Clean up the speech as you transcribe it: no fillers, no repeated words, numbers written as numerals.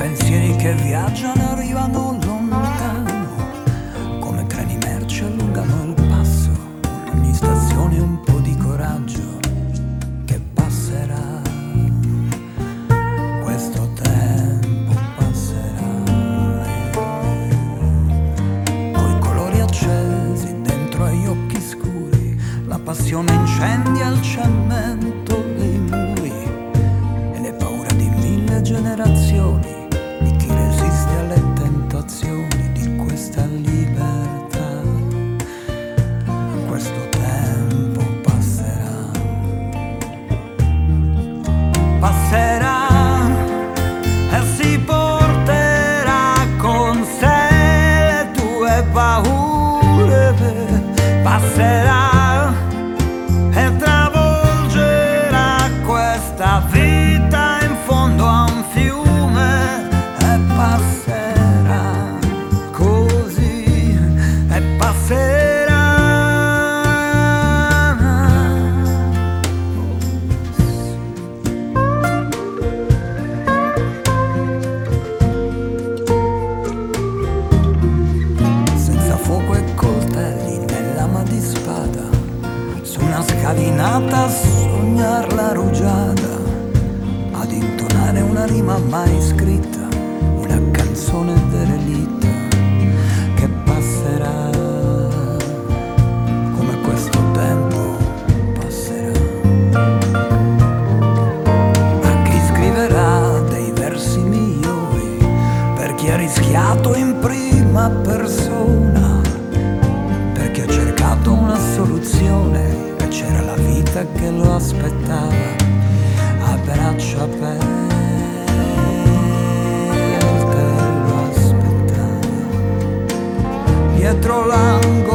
pensieri che viaggiano arrivano lontano, come treni merci allungano il passo, in ogni stazione un po' di coraggio che passerà, questo tempo passerà, coi colori accesi dentro agli occhi scuri, la passione incendia il cemento dei muri e le paure di mille generazioni, di chi resiste alle tentazioni di questa libertà. Questo tempo passerà, passerà e si porterà con sé le tue paure, passerà e travolgerà questa vita in fondo a un fiume e passerà così e passerà. Senza fuoco e coltelli né lama di spada, su una scalinata a sognar la rugiada, ad intonare una rima mai scritta, una canzone derelitta che passerà, come questo tempo passerà. A chi scriverà dei versi migliori, per chi ha rischiato in prima persona, per chi ha cercato una soluzione e c'era la vita che lo aspettava a braccia aperte lo aspettava dietro l'angolo